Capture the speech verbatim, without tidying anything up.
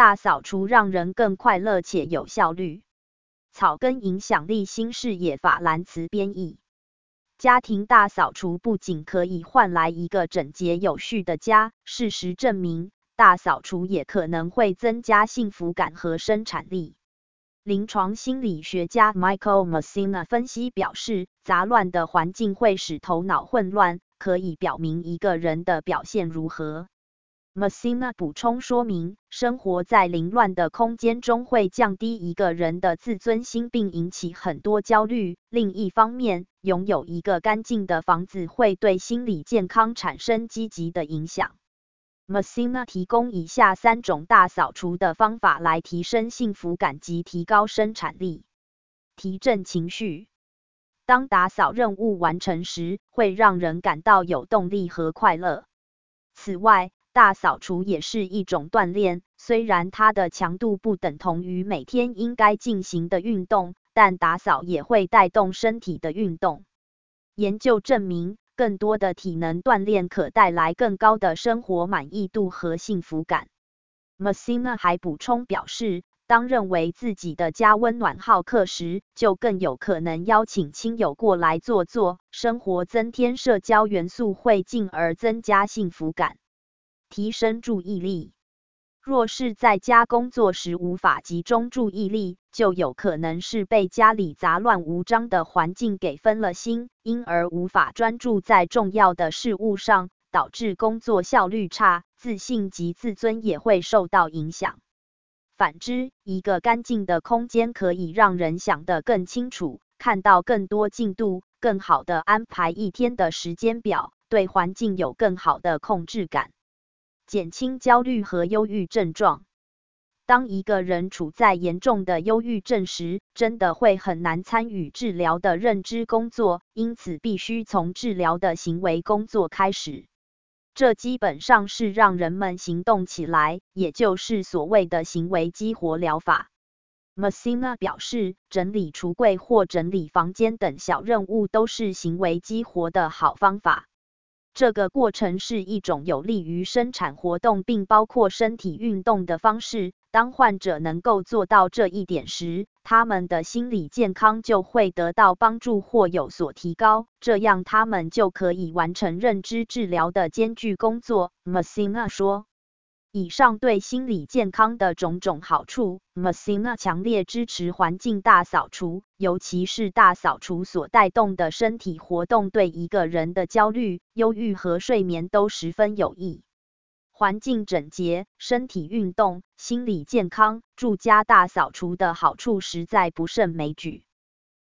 大扫除让人更快乐且有效率。草根影响力新视野法兰茨编译。家庭大扫除不仅可以换来一个整洁有序的家，事实证明，大扫除也可能会增加幸福感和生产力。临床心理学家 Michael Messina 分析表示，杂乱的环境会使头脑混乱，可以表明一个人的表现如何。Messina 补充说明，生活在凌乱的空间中会降低一个人的自尊心并引起很多焦虑。另一方面，拥有一个干净的房子会对心理健康产生积极的影响。Messina 提供以下三种大扫除的方法来提升幸福感及提高生产力。提振情绪。当打扫任务完成时，会让人感到有动力和快乐。此外，大扫除也是一种锻炼，虽然它的强度不等同于每天应该进行的运动，但打扫也会带动身体的运动。研究证明，更多的体能锻炼可带来更高的生活满意度和幸福感。Messina 还补充表示，当认为自己的家温暖好客时，就更有可能邀请亲友过来坐坐，生活增添社交元素会进而增加幸福感。提升注意力。若是在家工作时无法集中注意力，就有可能是被家里杂乱无章的环境给分了心，因而无法专注在重要的事物上，导致工作效率差，自信及自尊也会受到影响。反之，一个干净的空间可以让人想得更清楚，看到更多进度，更好地安排一天的时间表，对环境有更好的控制感。减轻焦虑和忧郁症状。当一个人处在严重的忧郁症时，真的会很难参与治疗的认知工作，因此必须从治疗的行为工作开始。这基本上是让人们行动起来，也就是所谓的行为激活疗法。Messina 表示，整理橱柜或整理房间等小任务都是行为激活的好方法。这个过程是一种有利于生产活动并包括身体运动的方式。当患者能够做到这一点时，他们的心理健康就会得到帮助或有所提高，这样他们就可以完成认知治疗的艰巨工作。Messina 说。以上对心理健康的种种好处 ，Messina 强烈支持环境大扫除，尤其是大扫除所带动的身体活动对一个人的焦虑、忧郁和睡眠都十分有益。环境整洁、身体运动、心理健康，住家大扫除的好处实在不胜枚举。